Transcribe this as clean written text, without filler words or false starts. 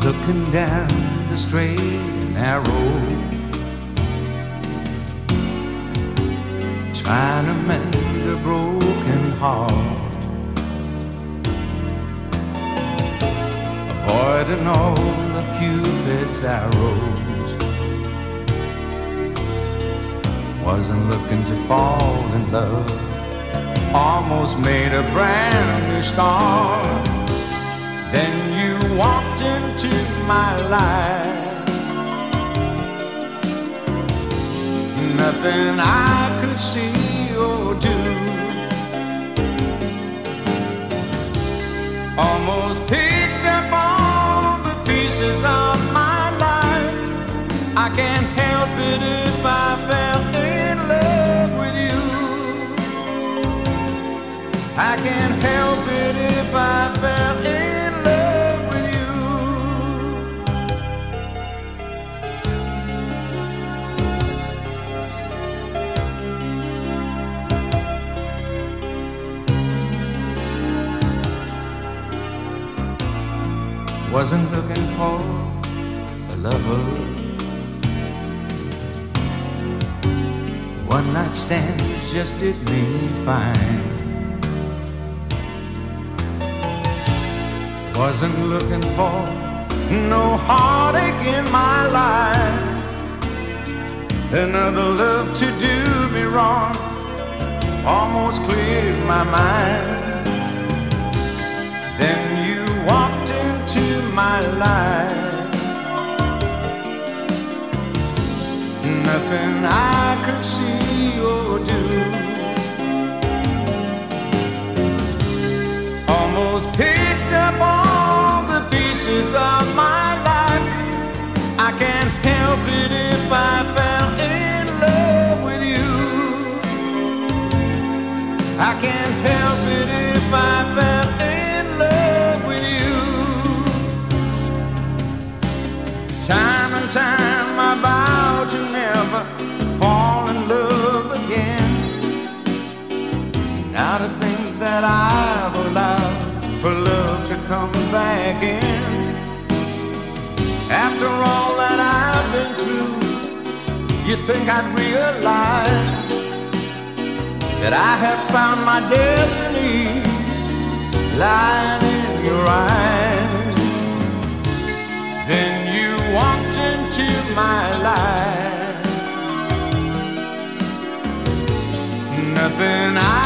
looking down the straight and narrow, trying to mend a broken heart, avoiding all of Cupid's arrows. Wasn't looking to fall in love, almost made a brand new start. Then you walked into my life, nothing I could see or do, almost picked up all the pieces of my life. I can't help it if I fell in love with you. I can't help it if I fell in love with you. Wasn't looking for a lover, one night stands just did me fine. Wasn't looking for no heartache in my life, another love to do me wrong almost cleared my mind. Then you walked into my life, nothing I could see or do, almost picked up all the pieces of my life. I can't help it if I fell in love with you. I can't help it if I fell in love with you. Time and time I vow to never fall in love again. Now to think that I've allowed for love to come back in. After all that I've been through, you'd think I'd realize that I have found my destiny lying in your eyes. Then you walked into my life, nothing I